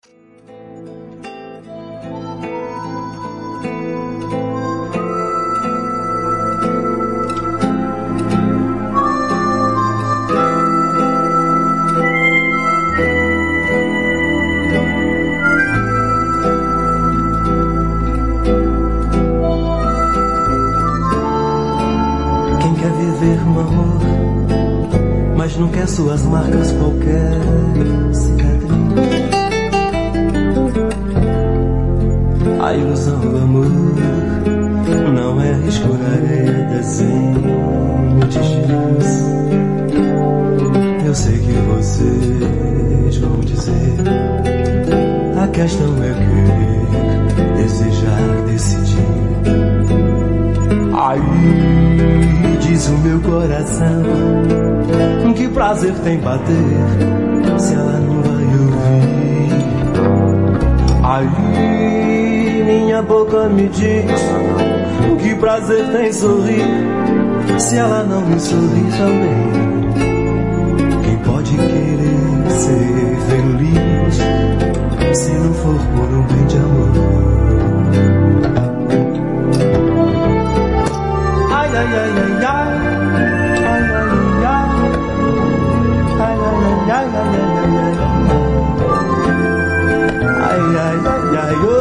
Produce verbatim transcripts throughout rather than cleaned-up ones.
Não quer suas marcas, qualquer cicatriz. A ilusão do amor não é escura areia, desenho de giz. Eu sei que vocês vão dizer, a questão é querer, desejar, decidir. Aí diz o meu coração, que prazer tem bater se ela não vai ouvir. Aí minha boca me diz, que prazer tem sorrir se ela não me sorrir também. Quem pode querer ser feliz se não for por um bem de amor? Ai, ai, ai, ai, ai. Ai, ai, ai, ai, oh.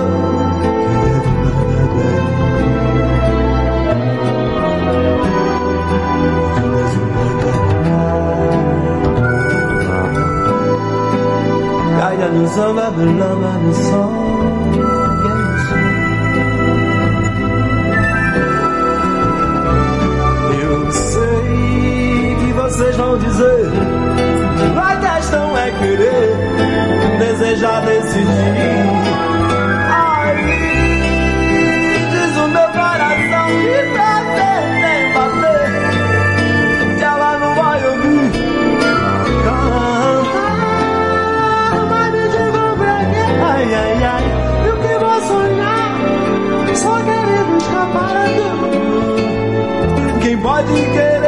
Caia no samba, lama no som. Eu sei que vocês vão dizer, a questão é querer, desejar, decidir. Aí diz o meu coração, que prazer tem bater se ela não vai ouvir. Ah, mas me diga pra quê? Ai, ai, ai, eu que vou sonhar, só querendo escapar a dor. Quem pode querer